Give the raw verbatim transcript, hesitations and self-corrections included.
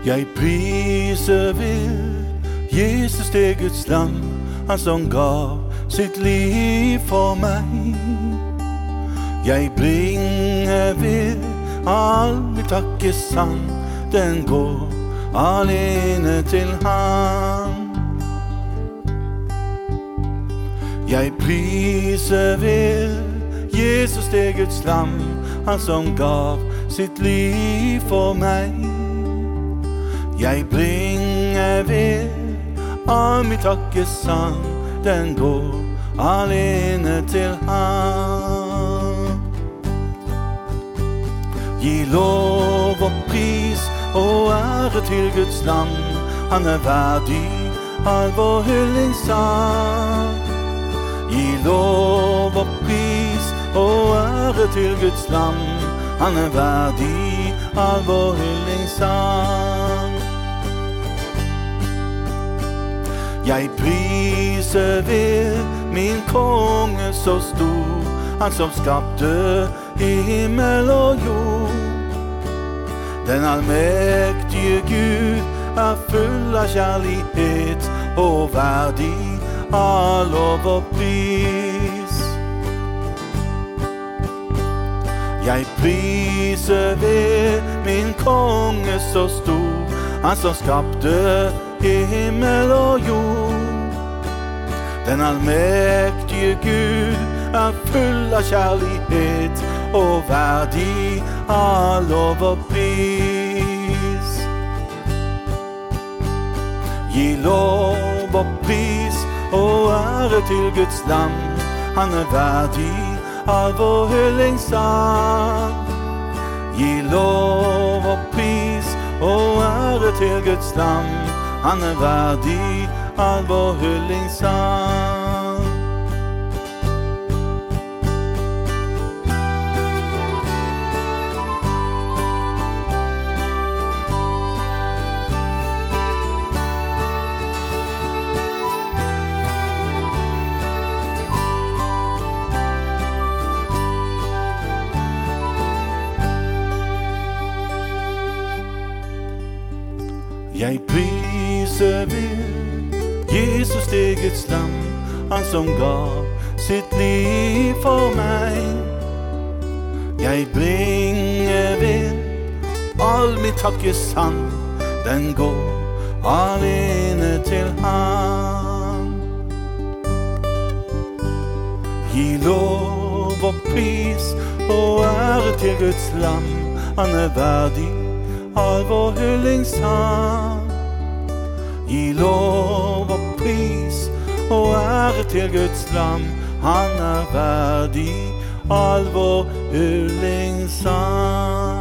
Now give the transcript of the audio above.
Jeg priser vil Jesus det Guds lam, han som gav sitt liv for meg. Jeg bringer vil all mitt takkesang, den går alene til han. Jeg priser vil Jesus det Guds lam, han som gav sitt liv for meg. Jeg bringer vil all mitt takkesang, den går alene til han. Gi lov og pris og ære til Guds lam, han er verdig all vår hyllingssang. Gi lov og pris og ære til Guds lam, han er verdig all vår hyllingssang. Jeg priser ved min konge så stor, han som skapte himmel og jord. Den allmektige Gud er full av kjærlighet og verdig all lov og pris. Jeg priser ved min konge så stor, han som skapte himmel og jord. Den allmektige Gud er full av kjærlighet og verdig all lov og pris. Gi lov og pris og ære til Guds lam, han er verdig all vår hyllingssang. Gi lov og pris og ære til Guds lam, han er verdig all vår hyllingssang. Jeg priser vil Jesus det Guds lam, han som gav sitt liv for meg. Jeg bringer vil all mitt takkesang, den går alene til han. Gi lov og pris og ære til Guds lam, han er verdig all vår hyllingssang. Gi lov og pris og ære til Guds lam, han er verdig all vår hyllingssang.